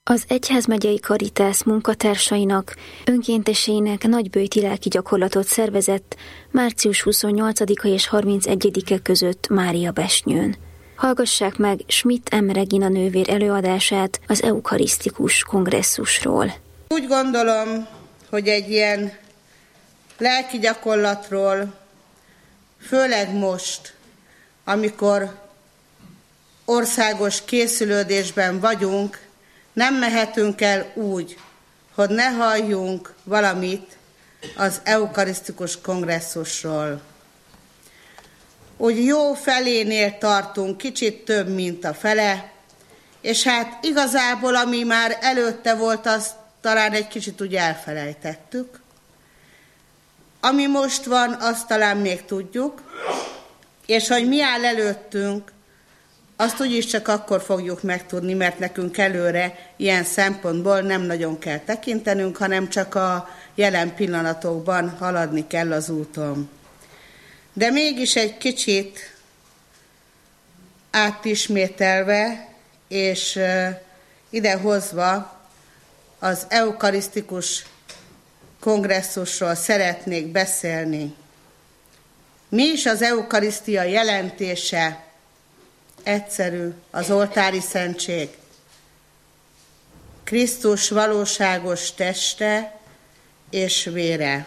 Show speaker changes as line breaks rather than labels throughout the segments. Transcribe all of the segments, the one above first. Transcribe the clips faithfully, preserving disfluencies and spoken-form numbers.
Az egyházmegyei Karitász munkatársainak, önkénteseinek nagyböjti lelki gyakorlatot szervezett március huszonnyolcadika és harmincegyedike között Máriabesnyőn. Hallgassák meg Schmidt M. Regina nővér előadását az eukarisztikus kongresszusról.
Úgy gondolom, hogy egy ilyen lelki gyakorlatról, főleg most, amikor országos készülődésben vagyunk, nem mehetünk el úgy, hogy ne halljunk valamit az eukarisztikus kongresszusról. Úgy jó felénél tartunk, kicsit több, mint a fele, és hát igazából, ami már előtte volt, azt talán egy kicsit úgy elfelejtettük. Ami most van, azt talán még tudjuk, és hogy mi áll előttünk, azt úgyis csak akkor fogjuk megtudni, mert nekünk előre ilyen szempontból nem nagyon kell tekintenünk, hanem csak a jelen pillanatokban haladni kell az úton. De mégis egy kicsit átismételve és idehozva az eukarisztikus kongresszusról szeretnék beszélni. Mi is az eukarisztia jelentése? Egyszerű, az oltári szentség. Krisztus valóságos teste és vére.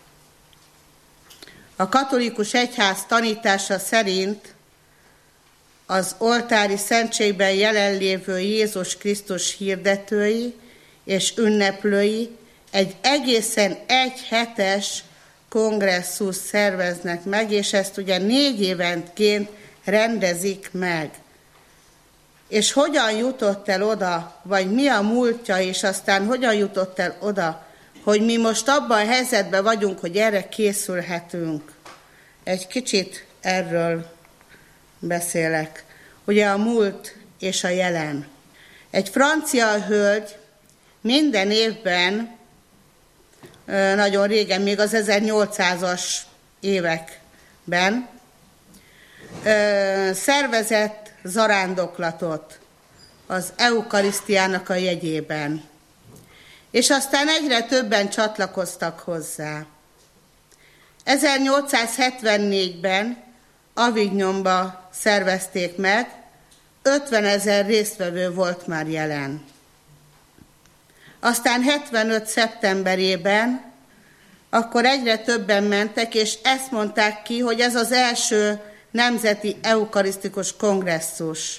A katolikus egyház tanítása szerint az oltári szentségben jelenlévő Jézus Krisztus hirdetői és ünneplői egy egészen egyhetes kongresszus szerveznek meg, és ezt ugye négy évenként rendezik meg. És hogyan jutott el oda, vagy mi a múltja, és aztán hogyan jutott el oda, hogy mi most abban a helyzetben vagyunk, hogy erre készülhetünk. Egy kicsit erről beszélek. Ugye a múlt és a jelen. Egy francia hölgy minden évben, nagyon régen, még az ezernyolcszázas években, szervezett zarándoklatot az eukarisztiának a jegyében. És aztán egyre többen csatlakoztak hozzá. ezernyolcszázhetvennégyben Avignonba szervezték meg, ötvenezer résztvevő volt már jelen. Aztán hetvenöt szeptemberében akkor egyre többen mentek, és ezt mondták ki, hogy ez az első nemzeti eukarisztikus kongresszus.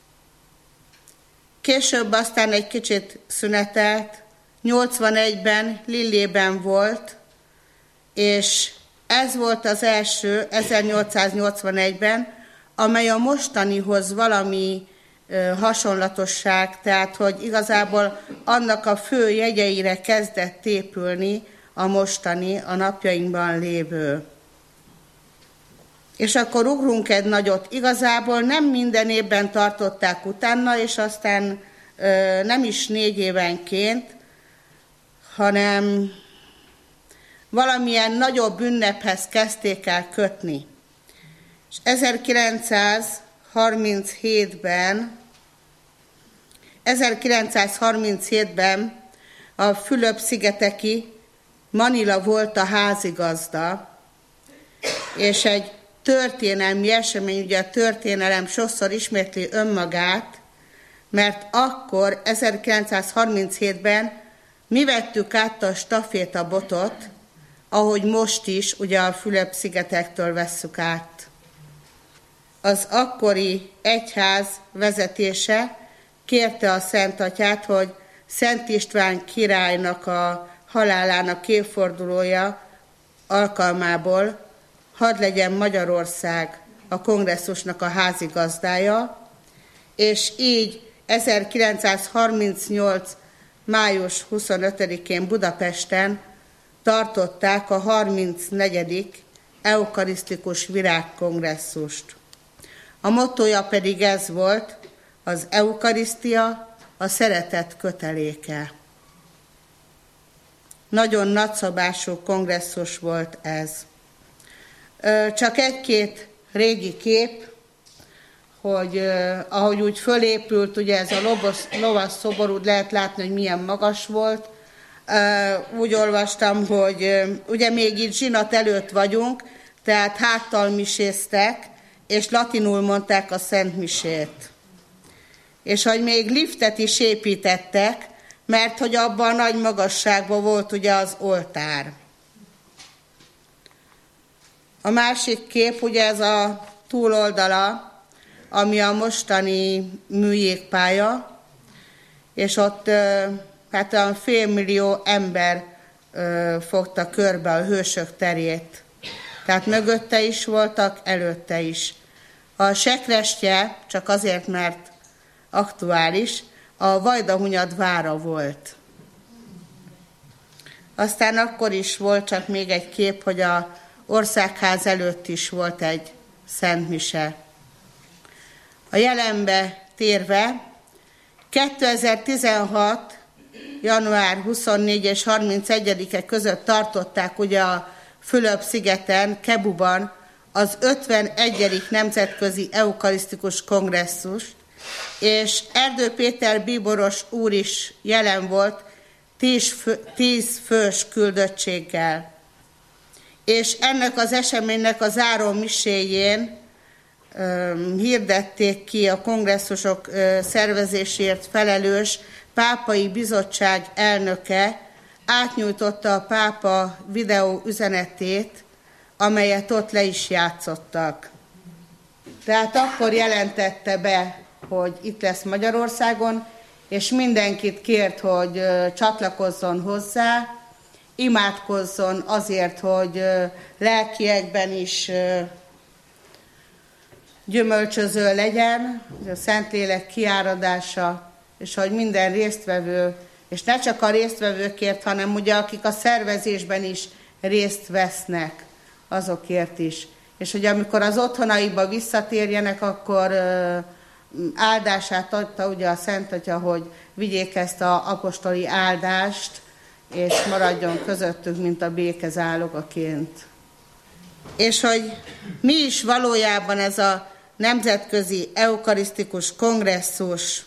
Később aztán egy kicsit szünetelt, nyolcvanegyben Lillében volt, és ez volt az első, ezernyolcszáznyolcvanegyben, amely a mostanihoz valami ö, hasonlatosság, tehát hogy igazából annak a fő jegyeire kezdett épülni a mostani, a napjainkban lévő. És akkor ugrunk egy nagyot. Igazából nem minden évben tartották utána, és aztán ö, nem is négy évenként, hanem valamilyen nagyobb ünnephez kezdték el kötni. És ezerkilencszázharminchétben, ezerkilencszázharminchétben a Fülöp-szigeteki Manila volt a házigazda, és egy történelmi esemény, ugye a történelem sokszor ismétli önmagát, mert akkor ezerkilencszázharminchétben mi vettük át a stafétabotot, ahogy most is, ugye a Fülöp-szigetektől vesszük át. Az akkori egyház vezetése kérte a Szent Atyát, hogy Szent István királynak a halálának évfordulója alkalmából hadd legyen Magyarország a kongresszusnak a házigazdája, és így ezerkilencszázharmincnyolc. május huszonötödikén Budapesten tartották a harmincnegyedik eukarisztikus virágkongresszust. A mottója pedig ez volt, az eukarisztia a szeretet köteléke. Nagyon nagyszabású kongresszus volt ez. Csak egy-két régi kép, hogy uh, ahogy úgy fölépült, ugye ez a lovas, lovas szobor, úgy lehet látni, hogy milyen magas volt. Uh, úgy olvastam, hogy uh, ugye még itt zsinat előtt vagyunk, tehát háttal miséztek, és latinul mondták a Szent Misét. És hogy még liftet is építettek, mert hogy abban a nagy magasságban volt ugye az oltár. A másik kép, ugye ez a túloldala, ami a mostani műjégpálya, és ott hát olyan félmillió ember fogta körbe a hősök terét. Tehát mögötte is voltak, előtte is. A sekrestje, csak azért, mert aktuális, a Vajdahunyad vára volt. Aztán akkor is volt csak még egy kép, hogy a Országház előtt is volt egy szentmise. A jelenbe térve, kétezer-tizenhat. január huszonnégyedike és harmincegyedike között tartották ugye a Fülöp-szigeten, Kebuban az ötvenegyedik nemzetközi eukarisztikus kongresszust, és Erdő Péter bíboros úr is jelen volt tíz, fő, tíz fős küldöttséggel. És ennek az eseménynek a záró miséjén um, hirdették ki a kongresszusok uh, szervezésért felelős pápai bizottság elnöke, átnyújtotta a pápa videó üzenetét, amelyet ott le is játszottak. Tehát akkor jelentette be, hogy itt lesz Magyarországon, és mindenkit kért, hogy csatlakozzon hozzá, imádkozzon azért, hogy lelkiekben is gyümölcsöző legyen, a Szentlélek kiáradása, és hogy minden résztvevő, és ne csak a résztvevőkért, hanem ugye akik a szervezésben is részt vesznek, azokért is. És hogy amikor az otthonaiba visszatérjenek, akkor áldását adta ugye a Szent Atya, hogy vigyék ezt az apostoli áldást, és maradjon közöttük, mint a békezálogaként. És hogy mi is valójában ez a nemzetközi eukarisztikus kongresszus.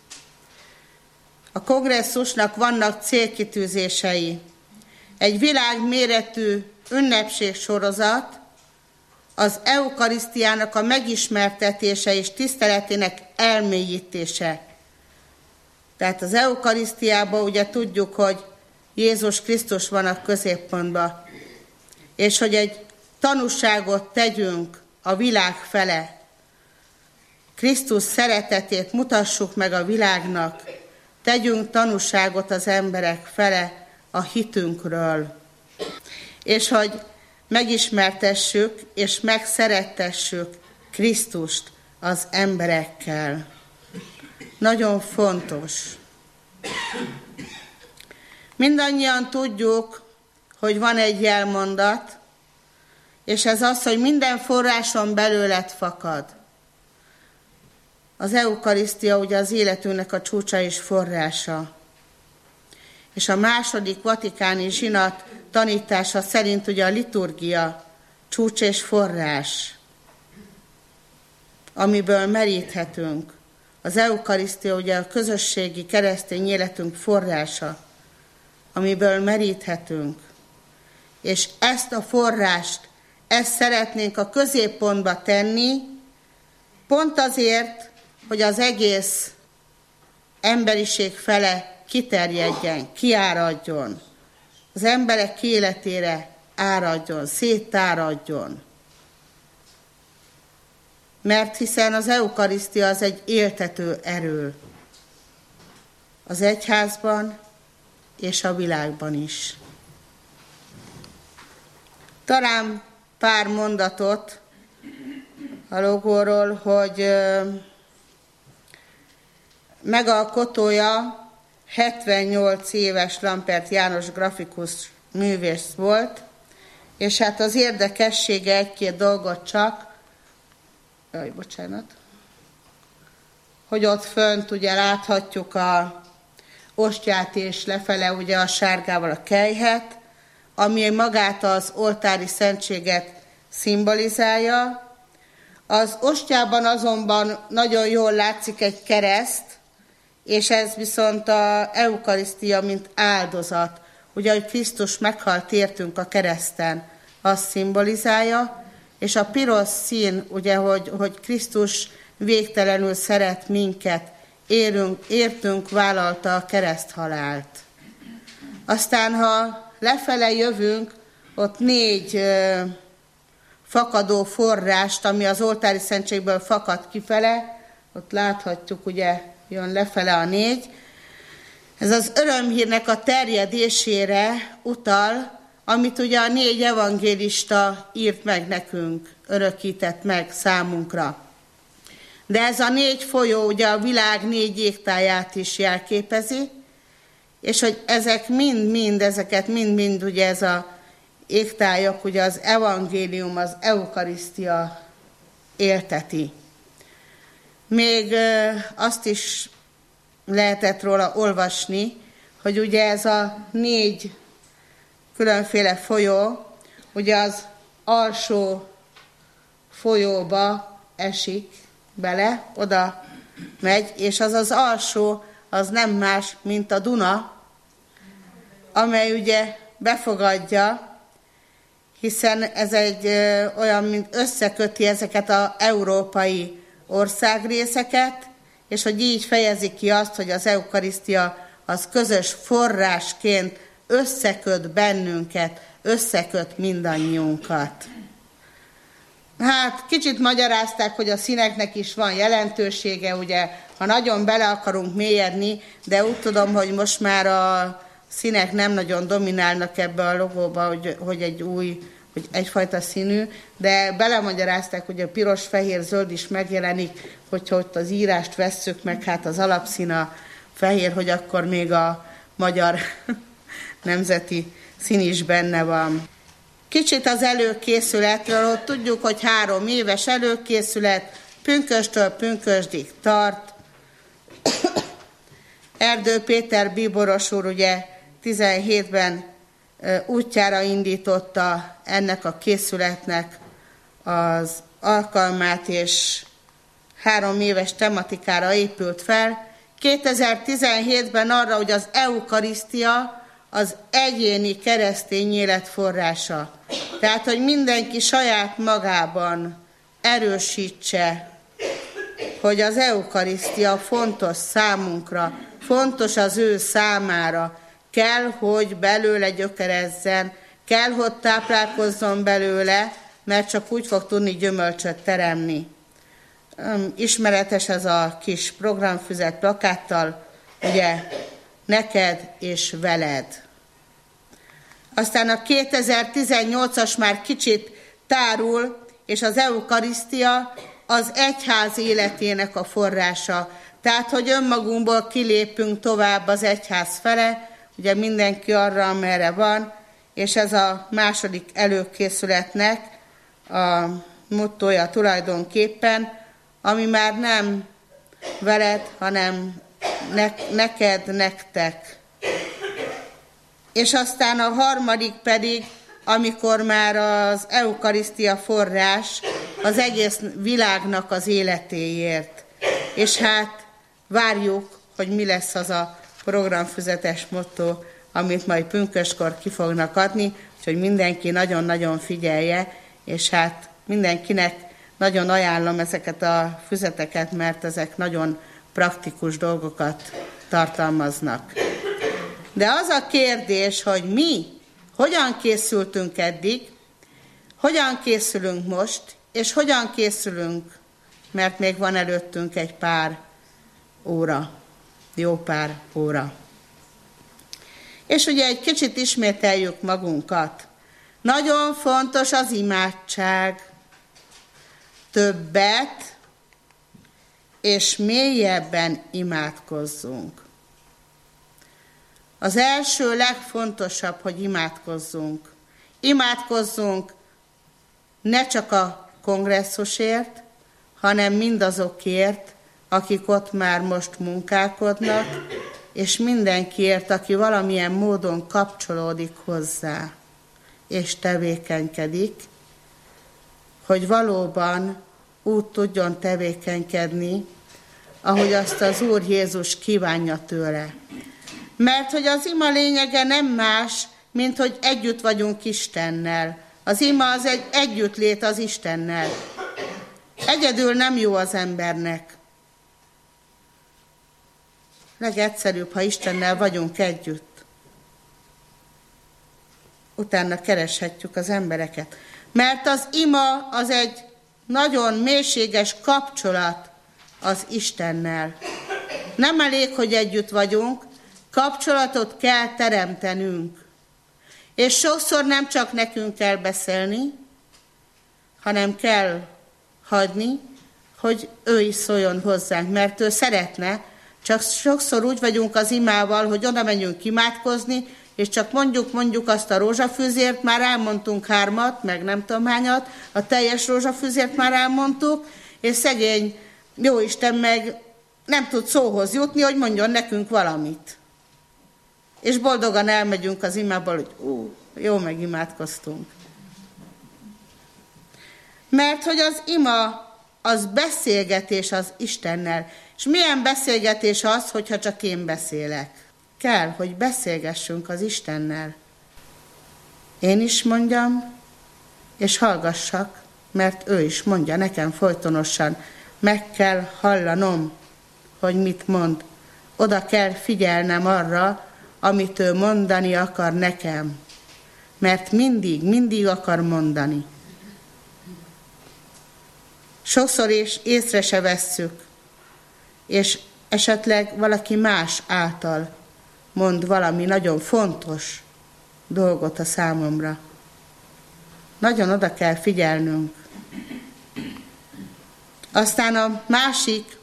A kongresszusnak vannak célkitűzései. Egy világméretű ünnepségsorozat, az eukarisztiának a megismertetése és tiszteletének elmélyítése. Tehát az eukarisztiában ugye tudjuk, hogy Jézus Krisztus van a középpontban, és hogy egy tanúságot tegyünk a világ fele. Krisztus szeretetét mutassuk meg a világnak, tegyünk tanúságot az emberek fele a hitünkről. És hogy megismertessük és megszerettessük Krisztust az emberekkel. Nagyon fontos. Mindannyian tudjuk, hogy van egy jelmondat, és ez az, hogy minden forráson belőled fakad. Az eukarisztia ugye az életünknek a csúcsa és forrása. És a második vatikáni zsinat tanítása szerint ugye a liturgia csúcs és forrás, amiből meríthetünk. Az eukarisztia ugye a közösségi keresztény életünk forrása, amiből meríthetünk. És ezt a forrást, ezt szeretnénk a középpontba tenni, pont azért, hogy az egész emberiség fele kiterjedjen, kiáradjon, az emberek életére áradjon, szétáradjon. Mert hiszen az eukarisztia az egy éltető erő az egyházban és a világban is. Talán pár mondatot a logóról, hogy megalkotója hetvennyolc éves Lampert János grafikus művész volt, és hát az érdekessége egy-két dolgot csak, jaj, bocsánat, hogy ott fönt ugye láthatjuk a ostját és lefele ugye a sárgával a kelyhet, ami magát az oltári szentséget szimbolizálja. Az ostyában azonban nagyon jól látszik egy kereszt, és ez viszont az eukarisztia, mint áldozat. Ugye, hogy Krisztus meghalt értünk a kereszten, azt szimbolizálja, és a piros szín, ugye, hogy, hogy Krisztus végtelenül szeret minket, érünk, értünk vállalta a kereszthalált. Aztán, ha lefele jövünk, ott négy ö, fakadó forrást, ami az oltári szentségből fakad kifele, ott láthatjuk, ugye, jön lefele a négy. Ez az örömhírnek a terjedésére utal, amit ugye a négy evangélista írt meg nekünk, örökített meg számunkra. De ez a négy folyó ugye a világ négy jégtáját is jelképezi, és hogy ezek mind-mind, ezeket mind-mind ugye ez a jégtájak, ugye az evangélium, az eukarisztia élteti. Még azt is lehetett róla olvasni, hogy ugye ez a négy különféle folyó, ugye az alsó folyóba esik bele, oda megy, és az az alsó, az nem más, mint a Duna, amely ugye befogadja, hiszen ez egy ö, olyan, mint összeköti ezeket az európai országrészeket, és hogy így fejezi ki azt, hogy az eukarisztia az közös forrásként összeköt bennünket, összeköt mindannyiunkat. Hát kicsit magyarázták, hogy a színeknek is van jelentősége, ugye, ha nagyon bele akarunk mélyedni, de úgy tudom, hogy most már a színek nem nagyon dominálnak ebbe a logóba, hogy, hogy egy új, hogy egyfajta színű, de belemagyarázták, hogy a piros, fehér, zöld is megjelenik, hogyha ott az írást vesszük meg, hát az alapszín a fehér, hogy akkor még a magyar nemzeti szín is benne van. Kicsit az előkészületről, ott tudjuk, hogy három éves előkészület, pünköstől pünkösdig tart. Erdő Péter bíboros úr ugye tizenhétben útjára indította ennek a készületnek az alkalmát, és három éves tematikára épült fel. kétezer-tizenhétben arra, hogy az eukarisztia az egyéni keresztény élet forrása. Tehát, hogy mindenki saját magában erősítse, hogy az eukarisztia fontos számunkra, fontos az ő számára, kell, hogy belőle gyökerezzen, kell, hogy táplálkozzon belőle, mert csak úgy fog tudni gyümölcsöt teremni. Ismeretes ez a kis programfüzet plakáttal, ugye, neked és veled. Aztán a kétezer-tizennyolcas már kicsit tárul, és az eukarisztia az egyház életének a forrása. Tehát, hogy önmagunkból kilépünk tovább az egyház fele, ugye mindenki arra, amerre van, és ez a második előkészületnek a mottója tulajdonképpen, ami már nem veled, hanem ne, neked, nektek. És aztán a harmadik pedig, amikor már az eukarisztia forrás az egész világnak az életéért. És hát várjuk, hogy mi lesz az a programfüzetes motto, amit majd pünköskor ki fognak adni, úgyhogy mindenki nagyon-nagyon figyelje, és hát mindenkinek nagyon ajánlom ezeket a füzeteket, mert ezek nagyon praktikus dolgokat tartalmaznak. De az a kérdés, hogy mi hogyan készültünk eddig, hogyan készülünk most, és hogyan készülünk, mert még van előttünk egy pár óra, jó pár óra. És ugye egy kicsit ismételjük magunkat. Nagyon fontos az imádság. Többet és mélyebben imádkozzunk. Az első legfontosabb, hogy imádkozzunk. Imádkozzunk ne csak a kongresszusért, hanem mindazokért, akik ott már most munkálkodnak, és mindenkiért, aki valamilyen módon kapcsolódik hozzá, és tevékenykedik, hogy valóban úgy tudjon tevékenykedni, ahogy azt az Úr Jézus kívánja tőle. Mert hogy az ima lényege nem más, mint hogy együtt vagyunk Istennel. Az ima az egy együttlét az Istennel. Egyedül nem jó az embernek. Legegyszerűbb, ha Istennel vagyunk együtt. Utána kereshetjük az embereket. Mert az ima az egy nagyon mélységes kapcsolat az Istennel. Nem elég, hogy együtt vagyunk, kapcsolatot kell teremtenünk. És sokszor nem csak nekünk kell beszélni, hanem kell hagyni, hogy ő is szóljon hozzánk, mert ő szeretne, csak sokszor úgy vagyunk az imával, hogy oda menjünk imádkozni, és csak mondjuk, mondjuk azt a rózsafűzért, már elmondtunk hármat, meg nem tudom hányat, a teljes rózsafűzért már elmondtuk, és szegény Jóisten meg nem tud szóhoz jutni, hogy mondjon nekünk valamit. És boldogan elmegyünk az imából, hogy ú, jó, megimádkoztunk. Mert hogy az ima, az beszélgetés az Istennel. És milyen beszélgetés az, hogyha csak én beszélek? Kell, hogy beszélgessünk az Istennel. Én is mondjam, és hallgassak, mert ő is mondja nekem folytonosan. Meg kell hallanom, hogy mit mond. Oda kell figyelnem arra, amit ő mondani akar nekem. Mert mindig, mindig akar mondani. Sokszor is észre se vesszük, és esetleg valaki más által mond valami nagyon fontos dolgot a számomra. Nagyon oda kell figyelnünk. Aztán a másik,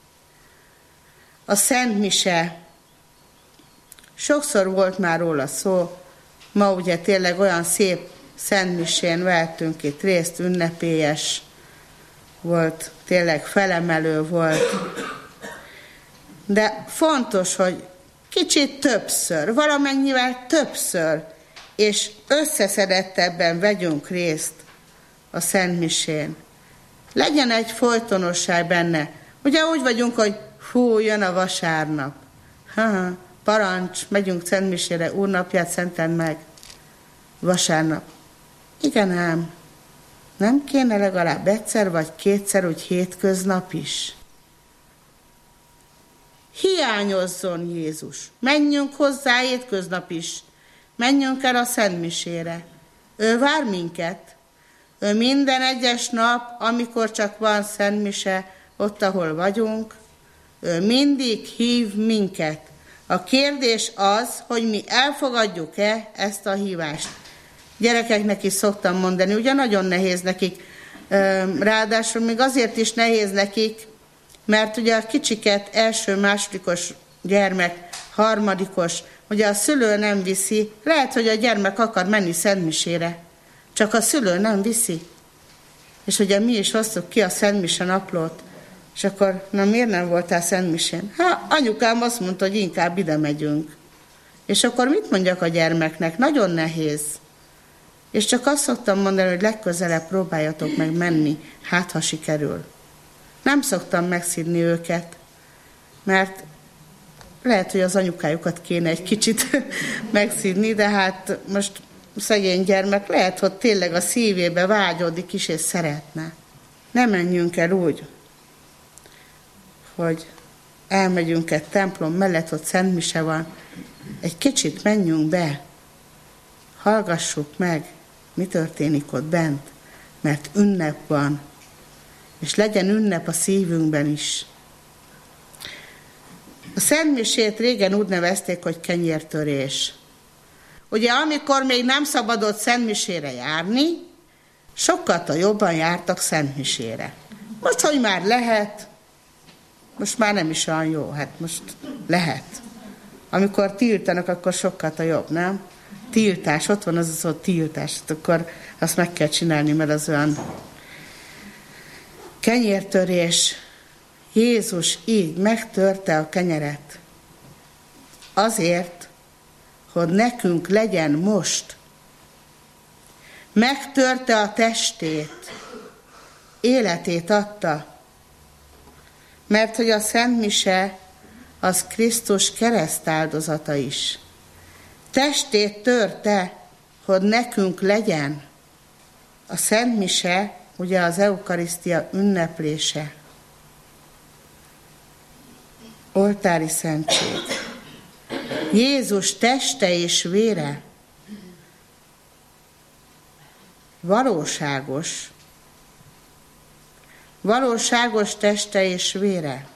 a Szent Mise. Sokszor volt már róla szó, ma ugye tényleg olyan szép Szent Misén vettünk itt részt, ünnepélyes volt, tényleg felemelő volt. De fontos, hogy kicsit többször, valamennyivel többször, és összeszedettebben vegyünk részt a Szent Misén. Legyen egy folytonosság benne. Ugye úgy vagyunk, hogy hú, jön a vasárnap. Ha, parancs, megyünk Szent Misére, Úr napját szenteld meg. Vasárnap. Igen ám, nem kéne legalább egyszer vagy kétszer, úgy hétköznap is? Hiányozzon Jézus. Menjünk hozzá hétköznap is. Menjünk el a Szent Misére. Ő vár minket. Ő minden egyes nap, amikor csak van Szent Mise, ott, ahol vagyunk, ő mindig hív minket. A kérdés az, hogy mi elfogadjuk-e ezt a hívást. Gyerekeknek is szoktam mondani, ugye nagyon nehéz nekik, ráadásul még azért is nehéz nekik, mert ugye a kicsiket első, másodikos gyermek, harmadikos, ugye a szülő nem viszi, lehet, hogy a gyermek akar menni Szent Misére, csak a szülő nem viszi. És ugye mi is hoztuk ki a Szent Mise naplót, és akkor, na miért nem voltál Szent Misén? Hát anyukám azt mondta, hogy inkább ide megyünk. És akkor mit mondjak a gyermeknek? Nagyon nehéz. És csak azt szoktam mondani, hogy legközelebb próbáljatok meg menni, hát ha sikerül. Nem szoktam megszidni őket, mert lehet, hogy az anyukájukat kéne egy kicsit megszidni, de hát most szegény gyermek lehet, hogy tényleg a szívébe vágyódik is, és szeretne. Ne menjünk el úgy, hogy elmegyünk egy templom mellett, ott Szent Mise van. Egy kicsit menjünk be, hallgassuk meg, mi történik ott bent, mert ünnep van, és legyen ünnep a szívünkben is. A Szent Misét régen úgy nevezték, hogy kenyértörés. Ugye amikor még nem szabadott Szent Misére járni, sokkal jobban jártak Szent Misére. Most, hogy már lehet, most már nem is olyan jó, hát most lehet. Amikor tiltanak, akkor sokkal jobb, nem? Tiltás, ott van az az ott tiltás, akkor azt meg kell csinálni, mert az olyan kenyértörés. Jézus így megtörte a kenyeret. Azért, hogy nekünk legyen most. Megtörte a testét. életét adta. Mert hogy a Szent Mise az Krisztus keresztáldozata is. Testét törte, hogy nekünk legyen. A Szent Mise ugye az eukarisztia ünneplése. Oltári szentség. Jézus teste és vére valóságos, valóságos teste és vére.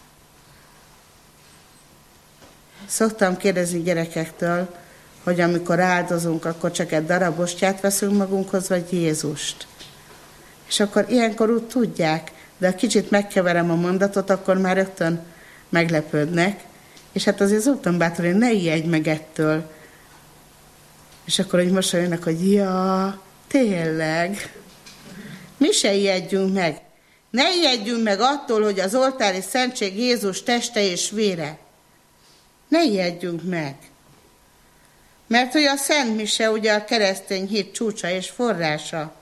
Szoktam kérdezni gyerekektől, hogy amikor áldozunk, akkor csak egy darab ostját veszünk magunkhoz, vagy Jézust. És akkor ilyenkor úgy tudják, de ha kicsit megkeverem a mondatot, akkor már rögtön meglepődnek, és hát azért szoktam bátorítani, ne ijedj meg ettől. És akkor hogy mosolyognak, hogy ja, tényleg, mi se ijedjünk meg. Ne ijedjünk meg attól, hogy az oltári szentség Jézus teste és vére. Ne ijedjünk meg. Mert hogy a Szent Mise ugye a keresztény hit csúcsa és forrása.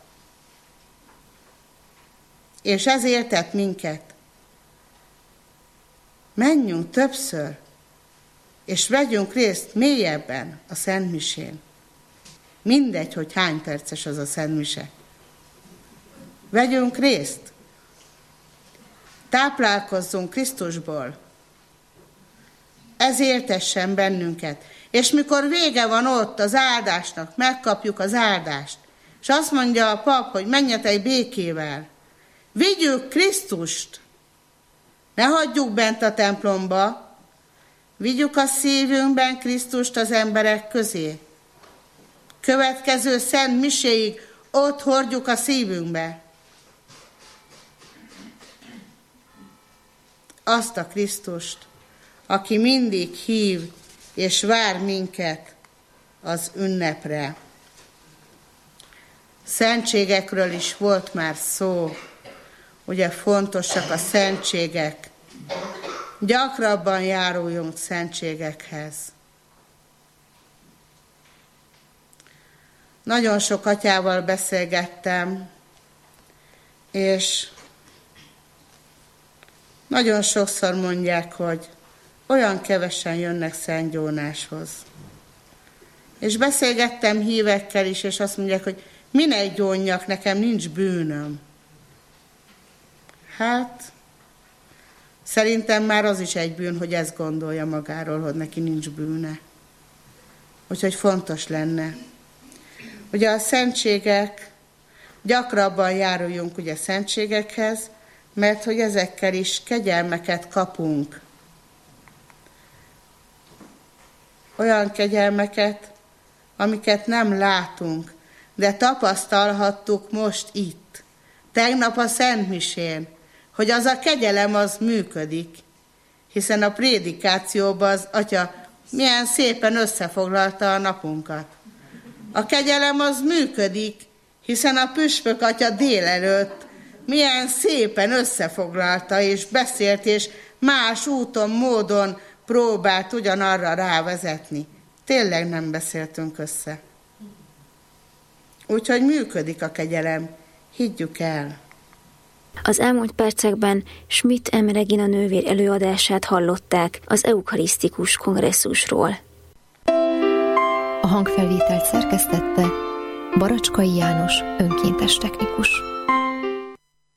És ezért tett minket. Menjünk többször, és vegyünk részt mélyebben a Szent Misén. Mindegy, hogy hány perces az a Szent Mise. Vegyünk részt. Táplálkozzunk Krisztusból. Ez éltessen bennünket. És mikor vége van ott az áldásnak, megkapjuk az áldást, és azt mondja a pap, hogy menjetek békével. Vigyük Krisztust. Ne hagyjuk bent a templomba. Vigyük a szívünkben Krisztust az emberek közé. Következő Szent Miséig ott hordjuk a szívünkbe. Azt a Krisztust, aki mindig hív és vár minket az ünnepre. Szentségekről is volt már szó, ugye fontosak a szentségek. Gyakrabban járuljunk szentségekhez. Nagyon sok atyával beszélgettem, és nagyon sokszor mondják, hogy olyan kevesen jönnek Szent Gyónáshoz. És beszélgettem hívekkel is, és azt mondják, hogy minek gyónjak, nekem nincs bűnöm. Hát, szerintem már az is egy bűn, hogy ezt gondolja magáról, hogy neki nincs bűne. Úgyhogy fontos lenne. Ugye a szentségek, gyakrabban járuljunk ugye szentségekhez, mert hogy ezekkel is kegyelmeket kapunk. Olyan kegyelmeket, amiket nem látunk, de tapasztalhattuk most itt. Tegnap a Szent Misén, hogy az a kegyelem az működik, hiszen a prédikációban az Atya milyen szépen összefoglalta a napunkat. A kegyelem az működik, hiszen a püspök Atya délelőtt milyen szépen összefoglalta és beszélt, és más úton, módon próbált ugyanarra rávezetni. Tényleg nem beszéltünk össze. Úgyhogy működik a kegyelem, higgyük el.
Az elmúlt percekben Schmidt M. Regina nővér előadását hallották az eukarisztikus kongresszusról.
A hangfelvételt szerkesztette Baracskai János önkéntes technikus.